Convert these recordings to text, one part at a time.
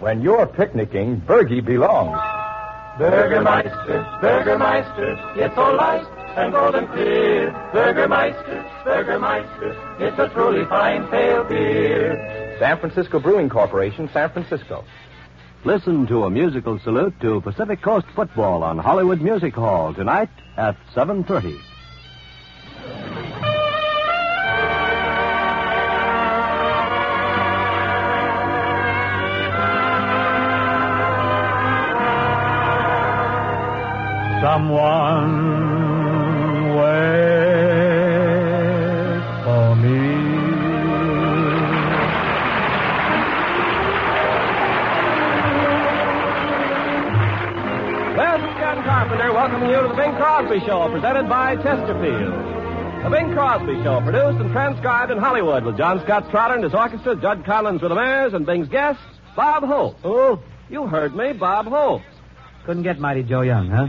When you're picnicking, Bergie belongs. Burgermeister, Burgermeister, it's so light and golden clear. Burgermeister, Burgermeister, it's a truly fine pale beer. San Francisco Brewing Corporation, San Francisco. Listen to a musical salute to Pacific Coast football on Hollywood Music Hall tonight at 7:30. Someone wait for me. Well, this is Ken Carpenter welcoming you to the Bing Crosby Show, presented by Chesterfield. The Bing Crosby Show, produced and transcribed in Hollywood with John Scott Trotter and his orchestra, Judd Collins with the Mares, and Bing's guest, Bob Hope. Oh, You heard me, Bob Hope. couldn't get Mighty Joe Young, huh?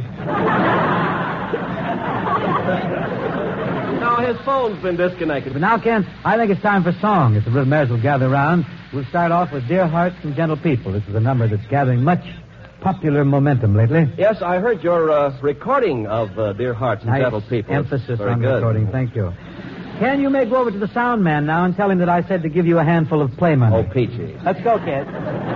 Now, his phone's been disconnected. But now, Ken, I think it's time for song. If the little mares will gather around, we'll start off with Dear Hearts and Gentle People. This is a number that's gathering much popular momentum lately. Yes, I heard your recording of Dear Hearts and Nice Gentle People. emphasis Very on good. recording. Thank you. Ken, you may go over to the sound man now and tell him that I said to give you a handful of play money. Oh, peachy. Let's go, kid.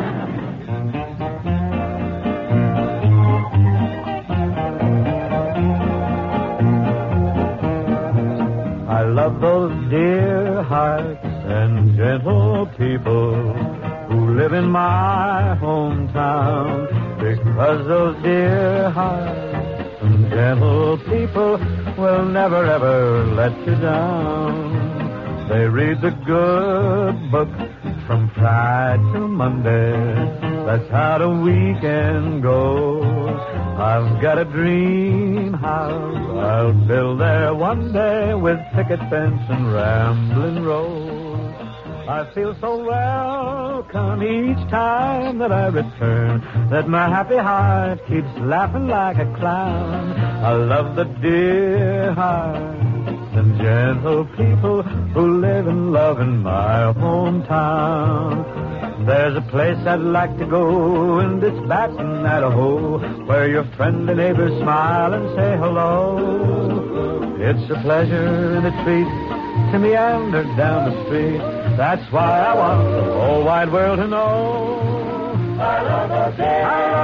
I love those dear hearts and gentle people who live in my hometown, because those dear hearts and gentle people will never ever let you down. They read the good book from Friday to Monday. That's how the weekend goes. I've got a dream house I'll build there one day with picket fence and rambling rose. I feel so welcome each time that I return, that my happy heart keeps laughing like a clown. I love the dear hearts and gentle people who live and love in my hometown. There's a place I'd like to go in this Baton, Idaho, where your friendly neighbors smile and say hello. It's a pleasure and a treat to meander down the street. That's why I want the whole wide world to know. I love the dear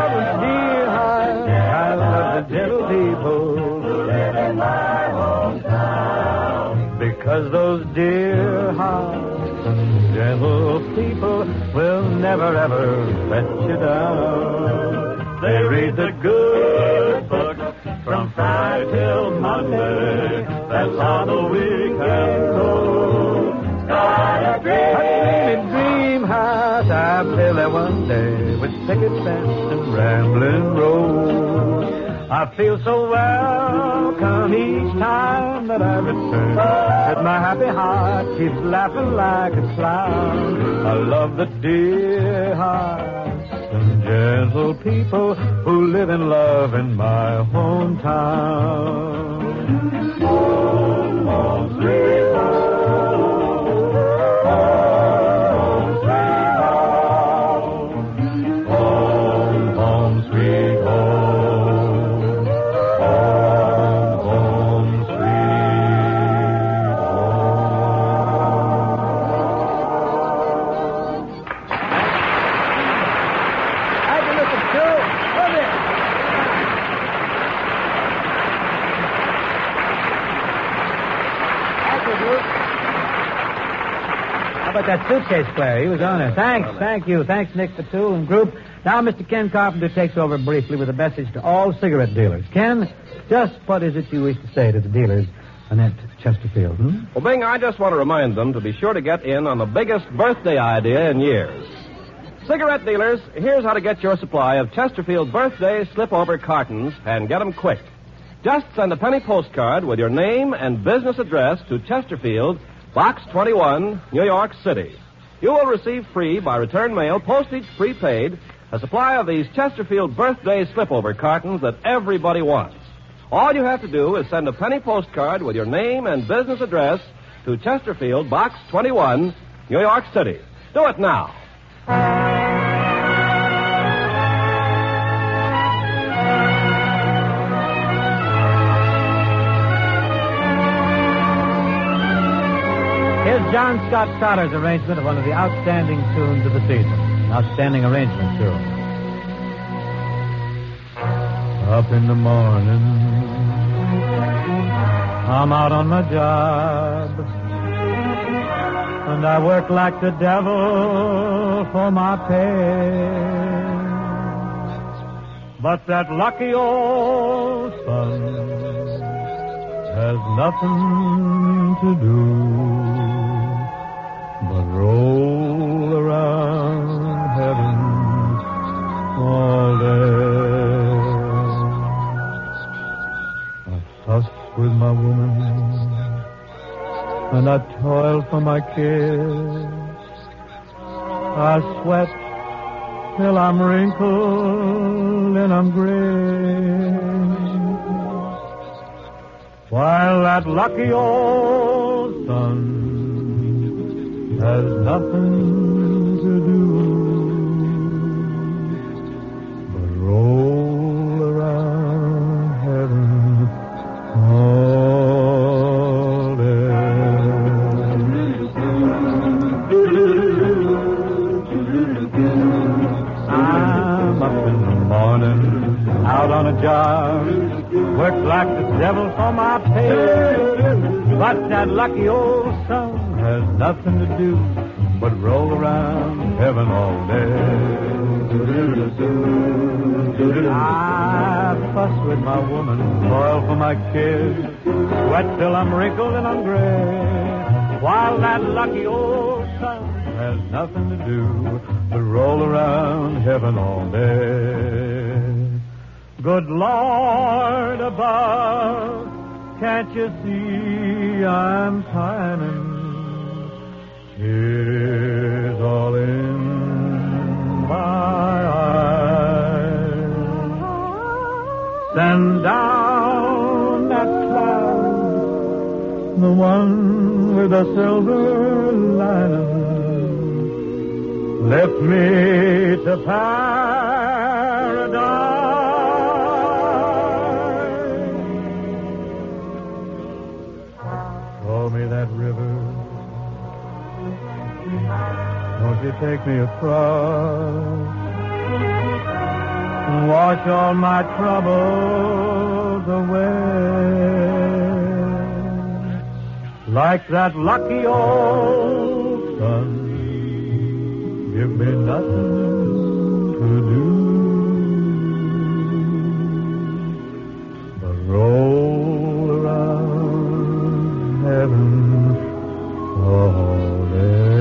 hearts, I love the gentle people who live in my hometown. Because those dear hearts and gentle people will never ever let you down. They read the good book from Friday till Monday. That's how the weekend goes. Got a dream house I built there one day with picket fence and rambling road. I feel so welcome each time that I return, that my happy heart keeps laughing like a clown. I love the dear hearts and gentle people who live and love in my hometown. Home, home, sweet home. Home, sweet home. Home, home, sweet home. Home, home, sweet home. I can listen to. Come here. How about that suitcase player? He was on it. Thanks, thank you. Thanks, Nick Fatul and group. Now, Mr. Ken Carpenter takes over briefly with a message to all cigarette dealers. Ken, just what is it you wish to say to the dealers at Chesterfield? Well, Bing, I just want to remind them to be sure to get in on the biggest birthday idea in years. Cigarette dealers, here's how to get your supply of Chesterfield birthday slip-over cartons and get them quick. Just send a penny postcard with your name and business address to Chesterfield, Box 21, New York City. You will receive free by return mail, postage prepaid, a supply of these Chesterfield birthday slip-over cartons that everybody wants. All you have to do is send a penny postcard with your name and business address to Chesterfield, Box 21, New York City. Do it now. John Scott Satter's arrangement of one of the outstanding tunes of the season. Outstanding arrangement, too. Up in the morning, I'm out on my job, and I work like the devil for my pay. But that lucky old sun has nothing to do but roll around heaven all day. I fuss with my woman, and I toil for my kids. I sweat till I'm wrinkled and I'm gray, while that lucky old sun has nothing to do but roll around heaven all day. I'm up in the morning, out on a job, work like the devil for my pay, but that lucky old sun has nothing to do but roll around heaven all day. I fuss with my woman, toil for my kids, sweat till I'm wrinkled and I'm gray, while that lucky old sun has nothing to do but roll around heaven all day. Good Lord above, can't you see I'm pining? Tears all in my eyes. Send down that cloud, the one with a silver lining. Lift me to paradise. Show me that river. Won't you take me across? Wash all my troubles away. Like that lucky old sun, give me nothing to do but roll around heaven all day.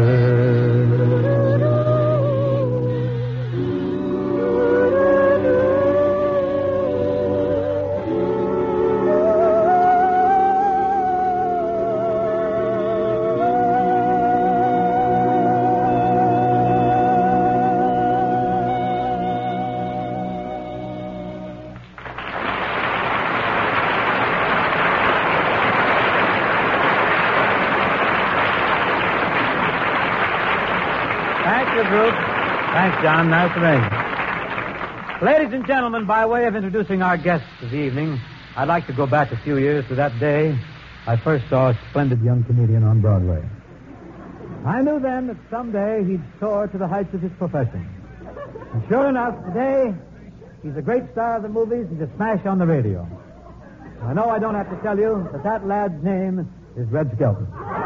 Thanks, John. Nice arrangement. Ladies and gentlemen, by way of introducing our guests this evening, I'd like to go back a few years to that day I first saw a splendid young comedian on Broadway. I knew then that someday he'd soar to the heights of his profession. And sure enough, today, he's a great star of the movies and a smash on the radio. I know I don't have to tell you that that lad's name is Red Skelton.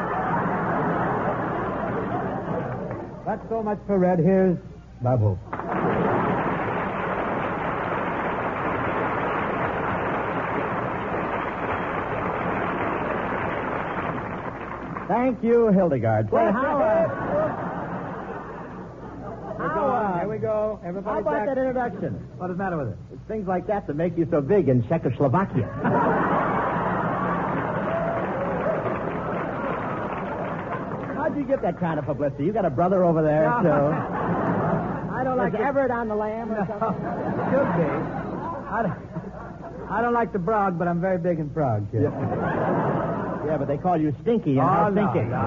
That's so much for Red. Here's Bob Hope. Thank you, Hildegard. Say, Here we go. How Everybody about back. that introduction? What's the matter with it? It's things like that that make you so big in Czechoslovakia. How'd you get that kind of publicity? You got a brother over there, No. so... I don't like Is Everett on the lam or something? Should be. I don't like the Prague, but I'm very big in Prague, kid. Yeah, but they call you Stinky and Helsinki. No.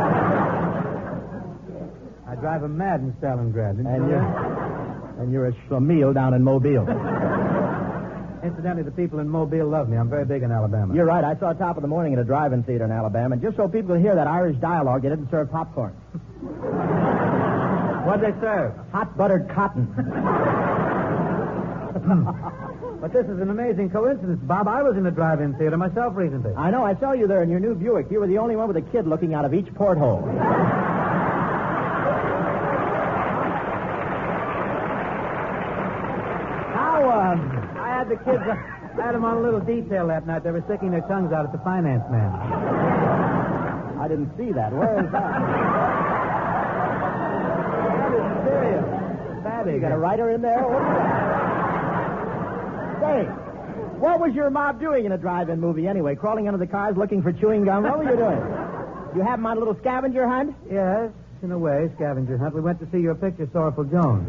I drive him mad in Stalingrad. And you're a schlemiel down in Mobile. Incidentally, the people in Mobile love me. I'm very big in Alabama. You're right. I saw Top of the Morning at a drive-in theater in Alabama. And just so people could hear that Irish dialogue, they didn't serve popcorn. What'd they serve? Hot buttered cotton. But this is an amazing coincidence, Bob. I was in a drive-in theater myself recently. I know. I saw you there in your new Buick. You were the only one with a kid looking out of each porthole. I had the kids... I had them on a little detail that night. They were sticking their tongues out at the finance man. I didn't see that. Where is that? That is serious. Fatty. You got a writer in there? Say, what was your mob doing in a drive-in movie anyway? Crawling under the cars looking for chewing gum? What were you doing? You have them on a little scavenger hunt? Yes, in a way, scavenger hunt. We went to see your picture, Sorrowful Jones.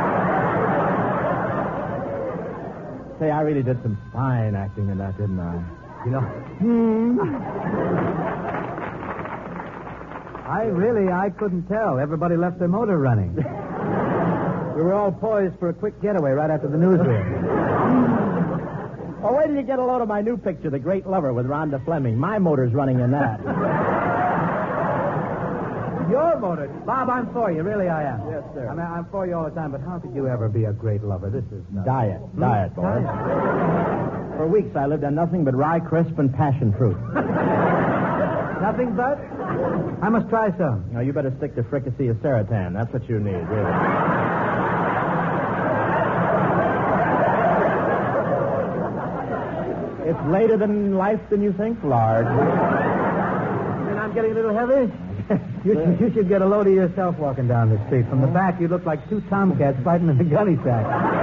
Say, I really did some fine acting in that, didn't I? You know... I couldn't tell. Everybody left their motor running. We were all poised for a quick getaway right after the newsreel. Oh, wait till you get a load of my new picture, The Great Lover, with Rhonda Fleming. My motor's running in that. Your motor? Bob, I'm for you. Really, I am. Yes, sir. I mean, I'm for you all the time, but how could you ever be a great lover? This is nuts. Diet, boy. For weeks, I lived on nothing but rye crisp and passion fruit. Nothing but? I must try some. No, you better stick to fricassee of Seratan. That's what you need, really. It's later than life than you think, Lard. And I'm getting a little heavy? You should get a load of yourself walking down the street. From the back, you look like two tomcats fighting in a gunny sack.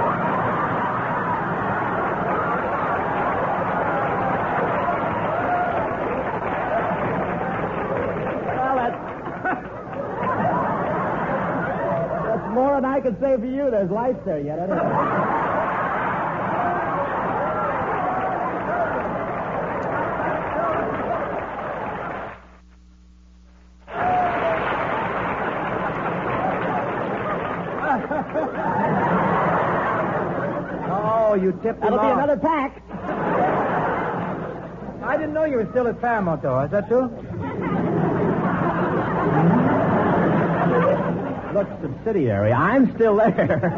Well, that's more than I could say for you. There's life there yet, anyway. You tipped him That'll be off. another pack. I didn't know you were still at Paramount, though. Is that true? Look, subsidiary. I'm still there.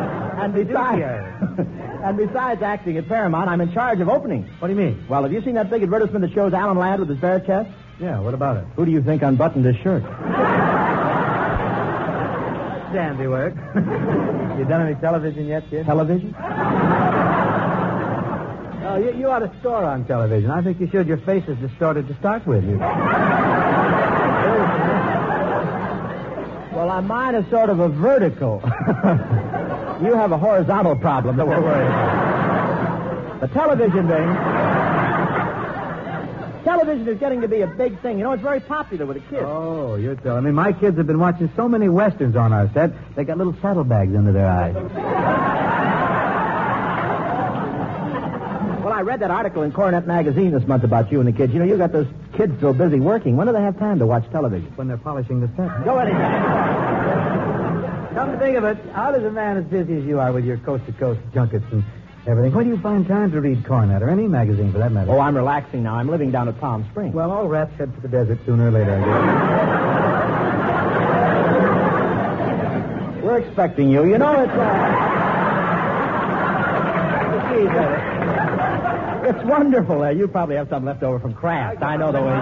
And besides acting at Paramount, I'm in charge of openings. What do you mean? Well, have you seen that big advertisement that shows Alan Ladd with his bare chest? Yeah, what about it? Who do you think unbuttoned his shirt? Dandy work. You done any television yet, kid? Television? Oh, you ought to score on television. I think you should. Your face is distorted to start with. Well, mine is sort of a vertical. You have a horizontal problem that we're worried about. The television thing. Television is getting to be a big thing. You know, it's very popular with the kids. Oh, you're telling me. My kids have been watching so many westerns on our set, they got little saddlebags under their eyes. Well, I read that article in Coronet Magazine this month about you and the kids. You know, you got those kids so busy working. When do they have time to watch television? When they're polishing the set. Go anytime. Come to think of it, how does a man as busy as you are with your coast-to-coast junkets and everything, where do you find time to read Coronet or any magazine for that matter? Oh, I'm relaxing now. I'm living down at Palm Springs. Well, all rats head for the desert sooner or later, I guess. We're expecting you. You know, it's wonderful. You probably have something left over from Kraft. I know the way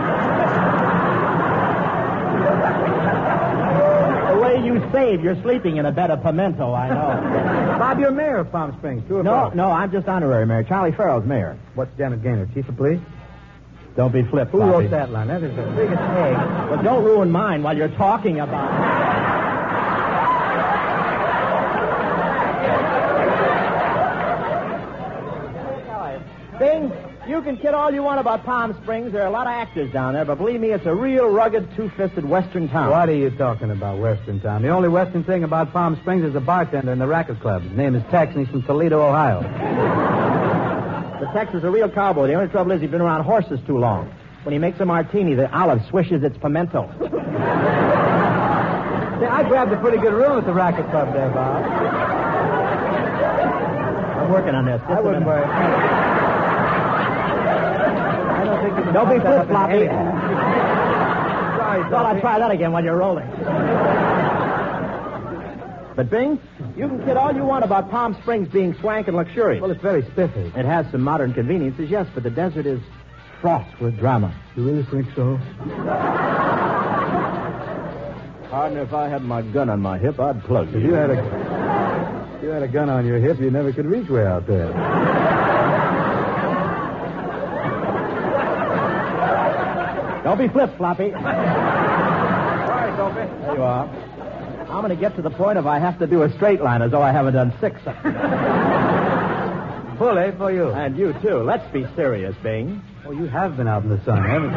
you save. You're sleeping in a bed of pimento, I know. Bob, you're mayor of Palm Springs, true or false? No, I'm just honorary mayor. Charlie Farrell's mayor. What's Janet Gaynor, chief of police? Don't be flip, Who Bobby. wrote that line? That is the biggest egg. But don't ruin mine while you're talking about it. Bing, you can kid all you want about Palm Springs. There are a lot of actors down there, but believe me, it's a real rugged, two-fisted Western town. What are you talking about, Western town? The only Western thing about Palm Springs is a bartender in the racket club. His name is Tex, and he's from Toledo, Ohio. The Tex is a real cowboy. The only trouble is he's been around horses too long. When he makes a martini, the olive swishes its pimento. See, I grabbed a pretty good room at the racket club there, Bob. I'm working on this. I wouldn't worry. I don't think you can Don't be pump that up in flip-floppy. any- Sorry, Thought I'd Sophie. try that again while you're rolling. But, Bing, you can kid all you want about Palm Springs being swank and luxurious. Well, it's very spiffy. It has some modern conveniences, yes, but the desert is froth with drama. You really think so? Partner, if I had my gun on my hip, I'd plug If you had a gun on your hip, you never could reach way out there. Don't be flip-floppy. Sorry, Sophie. There you are. I'm going to get to the point if I have to do a straight line as though I haven't done 6. Bully for you. And you, too. Let's be serious, Bing. Oh, you have been out in the sun, haven't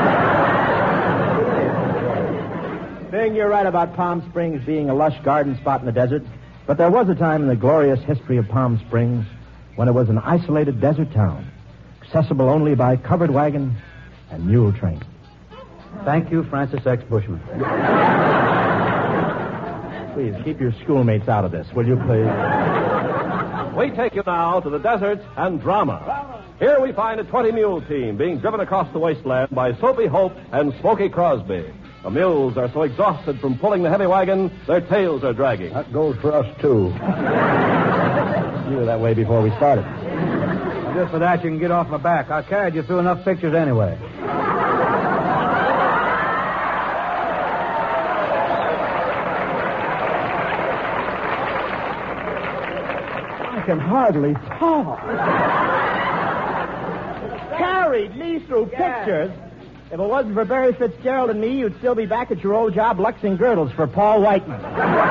you? Bing, you're right about Palm Springs being a lush garden spot in the desert. But there was a time in the glorious history of Palm Springs when it was an isolated desert town, accessible only by covered wagon and mule train. Thank you, Francis X. Bushman. Please, keep your schoolmates out of this, will you, please? We take you now to the deserts and drama. Here we find a 20-mule team being driven across the wasteland by Soapy Hope and Smoky Crosby. The mules are so exhausted from pulling the heavy wagon, their tails are dragging. That goes for us, too. You were that way before we started. Well, just for that, you can get off my back. I carried you through enough pictures anyway. I can hardly talk. Carried me through pictures. If it wasn't for Barry Fitzgerald and me, you'd still be back at your old job luxing girdles for Paul Whiteman.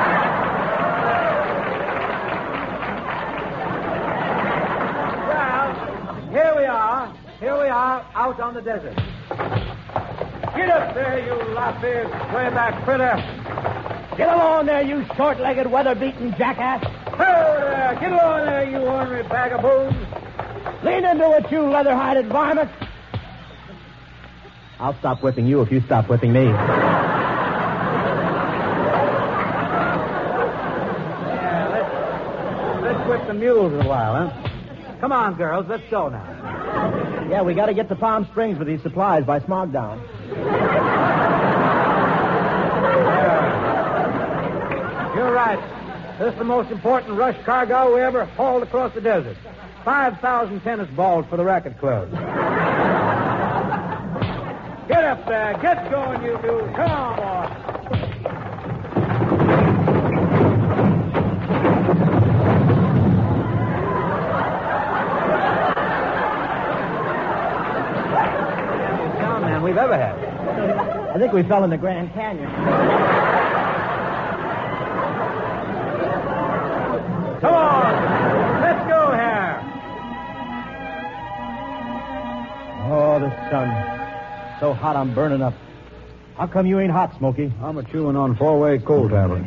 Well, here we are. Here we are, out on the desert. Get up there, you lop-eared, way-back critter. Get along there, you short-legged, weather-beaten jackass. Ho there! Get along there, you ornery bag of bones. Lean into it, you leather-hided varmint. I'll stop whipping you if you stop whipping me. Yeah, let's whip the mules a while, huh? Come on, girls, let's go now. Yeah, we got to get to Palm Springs with these supplies by Smogdown. You're right. This is the most important rush cargo we ever hauled across the desert. 5,000 tennis balls for the racket club. Get up there. Get going, you dudes. Come on, boy. Sound man we've ever had. I think we fell in the Grand Canyon. Come on. Let's go here. Oh, the sun. So hot I'm burning up. How come you ain't hot, Smokey? I'm chewing on 4-way coal tablet.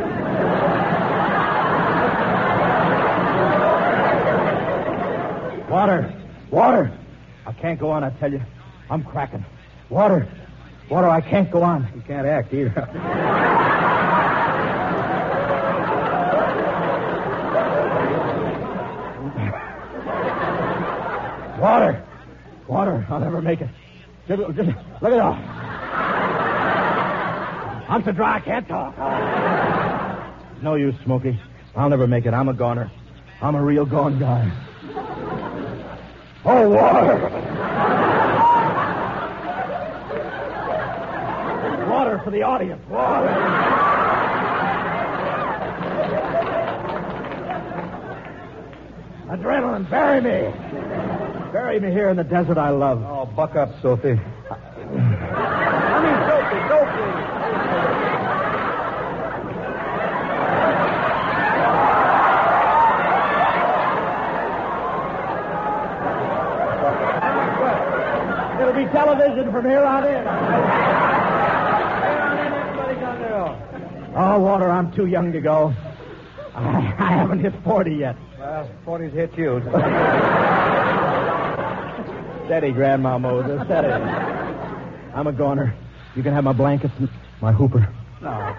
Water. Water. I can't go on, I tell you. I'm cracking. Water. Water, I can't go on. You can't act either. Water. Water. I'll never make it. Just look at that. I'm so dry I can't talk. No use, Smokey. I'll never make it. I'm a goner. I'm a real gone guy. Oh, water. Water for the audience. Water. Adrenaline, bury me. Bury me here in the desert I love. Oh, buck up, Sophie. Sophie. It'll be television from here on in. Oh, Water, I'm too young to go. I haven't hit 40 yet. Well, 40's hit you. Steady, Grandma Moses, steady. I'm a goner. You can have my blankets and my hooper.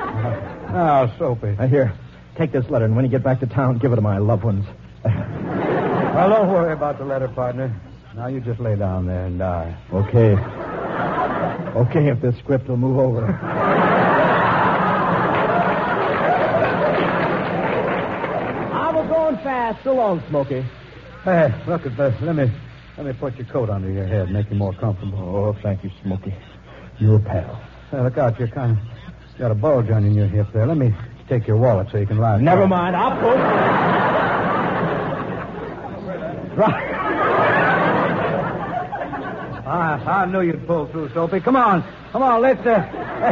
No, Sophie. Here, take this letter, and when you get back to town, give it to my loved ones. Well, don't worry about the letter, partner. Now you just lay down there and die. Okay. Okay, if this script will move over. I was going fast. So long, Smokey. Hey, look at this. Let me put your coat under your head, make you more comfortable. Oh, thank you, Smokey. You're a pal. Hey, look out. You're kind of got a bulge on your hip there. Let me take your wallet so you can lie. Never mind. I'll pull. Right. I knew you'd pull through, Soapy. Come on, let's get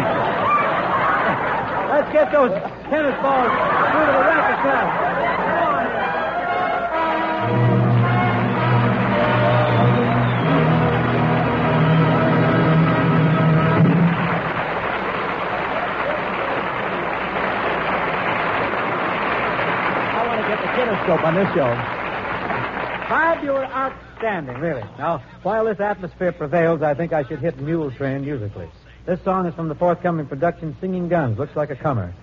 those tennis balls through to the racket club. Come on. I want to get the kinescope on this show. Bob, you were outstanding, really. Now, while this atmosphere prevails, I think I should hit Mule Train musically. This song is from the forthcoming production, Singing Guns. Looks like a comer.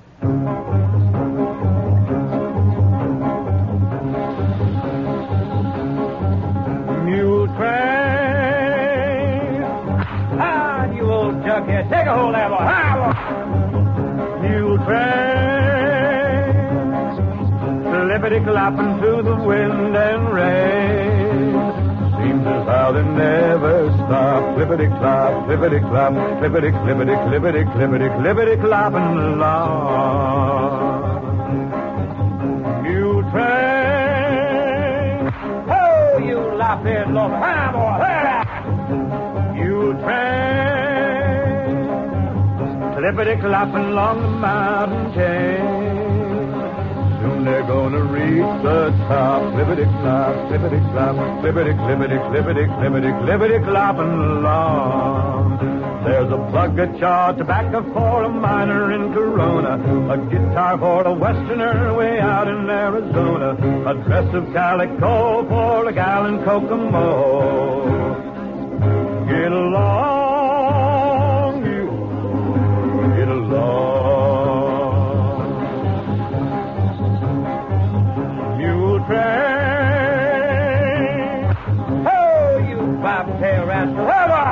Mule Train. Ah, you old jughead. Take a hold, Abel. Mule Train. Lippity-clapping through the wind and rain. Seems as how they never stop. Clippity-clop, clippity-clop, clippity-clippity, clippity-clippity, clippity-clopping along. Mule train. Oh, you lop-eared loaf. Hi, boy. Mule train. Clippity-clopping along the mountain chain. Soon they're gonna reach the top. Clippity-clop, clippity-clop, clippity-clippity, clippity-clippity, clippity-clopping along. There's a plug of chaw tobacco for a miner in Corona, a guitar for a westerner way out in Arizona, a dress of calico for a gal in Kokomo. Get along, you get along. Train. Oh, you bobtail rascal.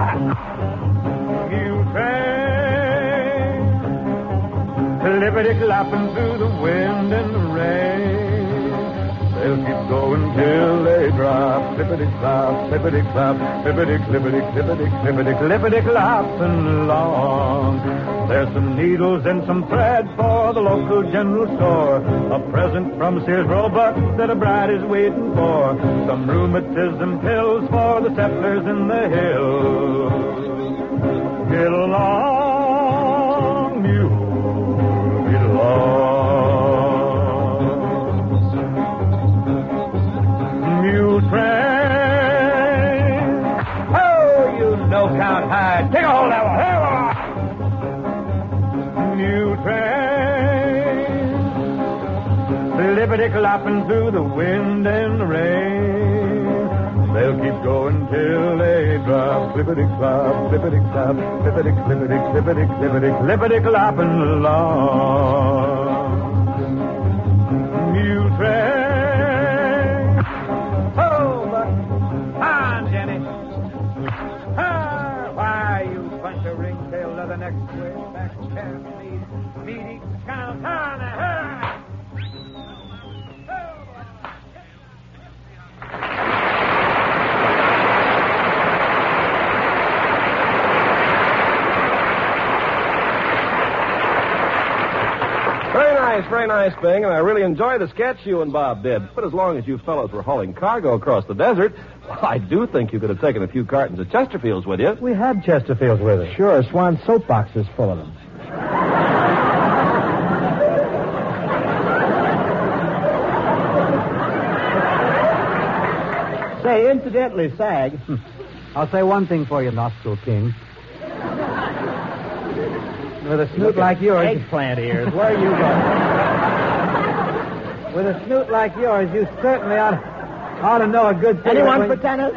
Mule train. Clippity-clopping through the wind and the rain. They'll keep going till they drop. Clippity-clop, clippity-clop, clippity-clippity, clippity-clippity, clippity-clopping along. There's some needles and some thread for the local general store. A present from Sears Roebuck that a bride is waiting for. Some rheumatism pills for the settlers in the hills. Get along, mule, get along. Mule train. Oh, you no-count hide. Take a hold of it. Mule train. Lippity-clopping through the wind and the rain. They'll keep going till they drop. Clippity-clop, clippity-clop, clippity-clippity, clippity-clippity, clippity-clopping along. Mule train. Oh, but on, Jenny. Why, you bunch of ringtail leatherneck squares, back camp, meaty, count on, Very nice, Bing, and I really enjoyed the sketch you and Bob did. But as long as you fellows were hauling cargo across the desert, well, I do think you could have taken a few cartons of Chesterfields with you. We had Chesterfields with us. Sure, Swan's soapbox is full of them. Say, incidentally, Sag. I'll say one thing for you, Nostril King. With a snoot like yours... Eggplant ears. Where are you going? With a snoot like yours, you certainly ought to know a good thing. Anyone for tennis?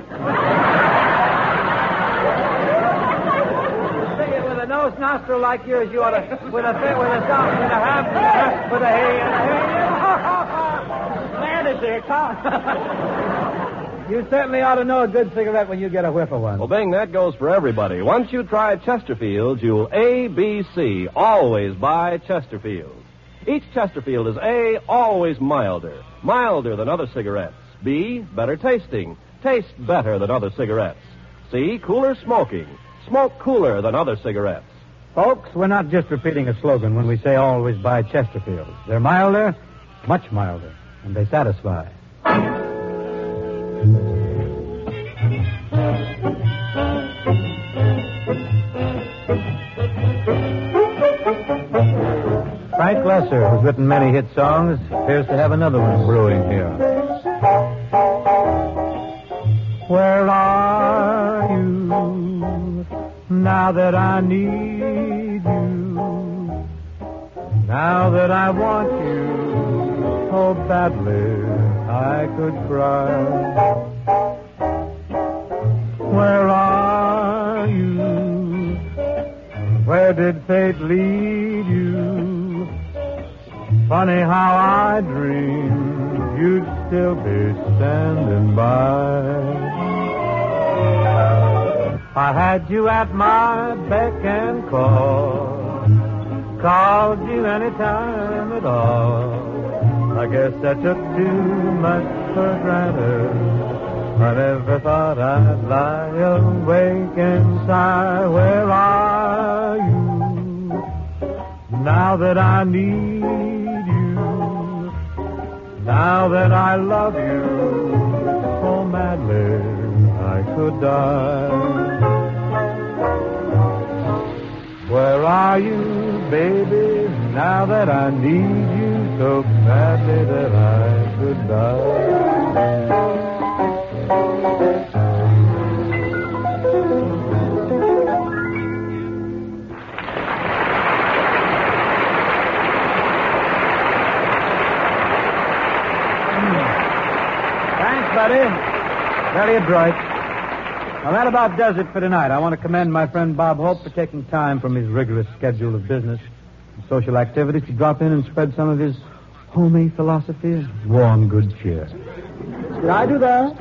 With a nose nostril like yours, you ought to... With a thumb, with a half, with a hay, and a hay. Man is there, come. You certainly ought to know a good cigarette when you get a whiff of one. Well, Bing, that goes for everybody. Once you try Chesterfield, you'll ABC, always buy Chesterfield. Each Chesterfield is A, always milder. Milder than other cigarettes. B, better tasting. Taste better than other cigarettes. C, cooler smoking. Smoke cooler than other cigarettes. Folks, we're not just repeating a slogan when we say always buy Chesterfield. They're milder, much milder, and they satisfy. Frank Lesser, who's written many hit songs, appears to have another one brewing here. Where are you now that I need you? Now that I want you so badly I could cry. Where are you? Where did fate lead you? Funny how I dreamed you'd still be standing by. I had you at my beck and call, called you any time at all. I guess I took too much for granted. I never thought I'd lie awake and sigh. Where are you now that I need you? Now that I love you so madly I could die. Where are you, baby, now that I need you so badly that I could die? Thanks, buddy. Very adroit. Now, that about does it for tonight. I want to commend my friend Bob Hope for taking time from his rigorous schedule of business and social activities to drop in and spread some of his homey philosophy and warm good cheer. Did I do that?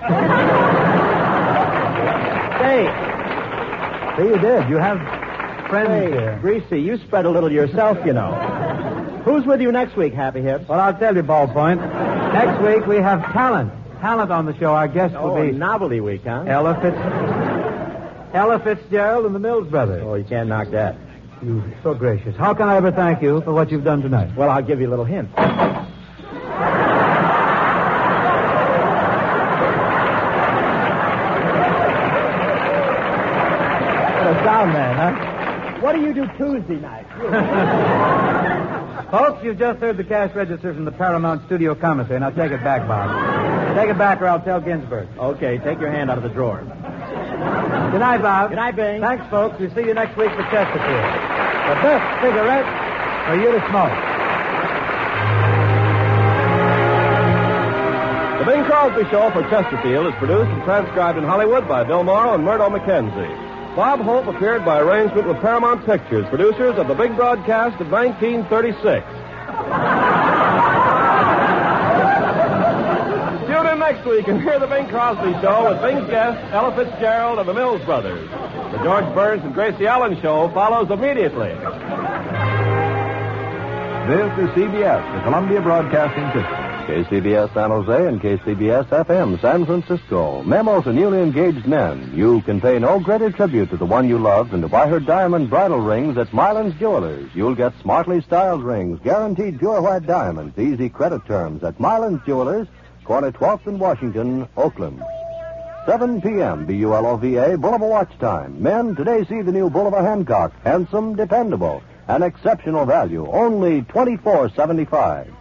Say, you did. You have friends here. Greasy, you spread a little yourself, you know. Who's with you next week, Happy Hips? Well, I'll tell you, Ballpoint. Next week we have talent. Talent on the show. Our guest will be novelty week, huh? Ella Fitzgerald and the Mills Brothers. Oh, you can't knock that. You're so gracious. How can I ever thank you for what you've done tonight? Well, I'll give you a little hint. What a sound man, huh? What do you do Tuesday night? Folks, you've just heard the cash register from the Paramount Studio Commissary. Now take it back, Bob. Take it back or I'll tell Ginsburg. Okay, take your hand out of the drawer. Good night, Bob. Good night, Bing. Thanks, folks. We'll see you next week for Chesterfield. The best cigarette for you to smoke. The Bing Crosby Show for Chesterfield is produced and transcribed in Hollywood by Bill Morrow and Murdo McKenzie. Bob Hope appeared by arrangement with Paramount Pictures, producers of the big broadcast of 1936. Tune in next week and hear the Bing Crosby Show with Bing's guests, Ella Fitzgerald and the Mills Brothers. The George Burns and Gracie Allen Show follows immediately. This is CBS, the Columbia Broadcasting System. KCBS San Jose and KCBS FM San Francisco. Memo to newly engaged men. You can pay no greater tribute to the one you love than to buy her diamond bridal rings at Mylands Jewelers. You'll get smartly styled rings, guaranteed pure white diamonds, easy credit terms at Mylands Jewelers, corner 12th and Washington, Oakland. 7 p.m. BULOVA, Bulova watch time. Men, today see the new Bulova Hancock. Handsome, dependable, and exceptional value. Only $24.75.